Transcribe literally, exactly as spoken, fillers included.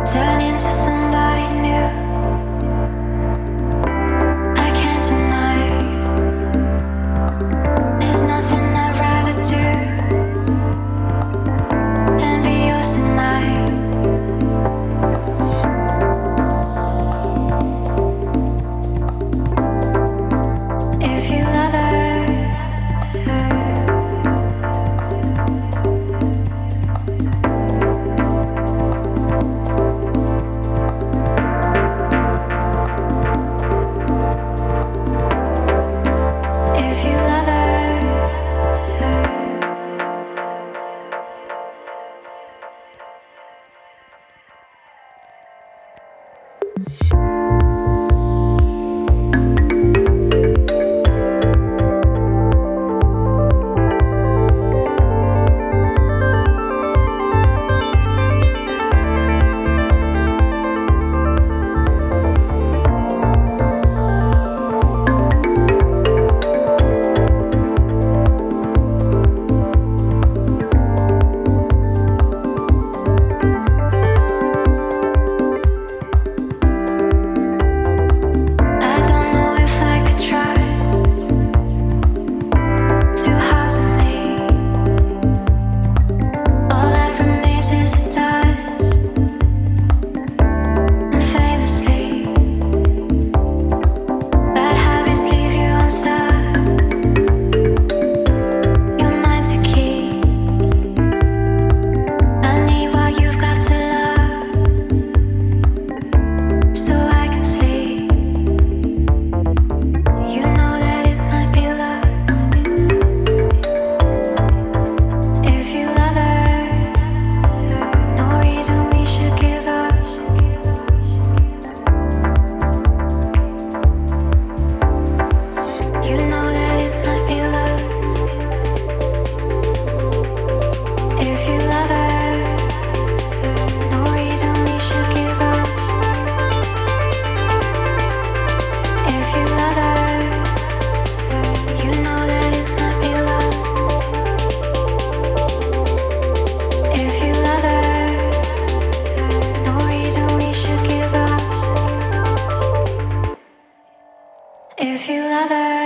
turn into somebody new. I can't deny there's nothing I'd rather do than be yours tonight. If you love her, if you love her, I don't know if I could try to house me. All that remains is the dust, and famously, bad habits leave you unstuck. You're mine to keep. I need what you've got to love, so I can sleep. You know that it might be love. If you love her, no reason we should give up. You know that it might be love. If you love her, no reason we should give up. If you love her, you know that it might be love. If you love her, no reason we should give up. If you love her.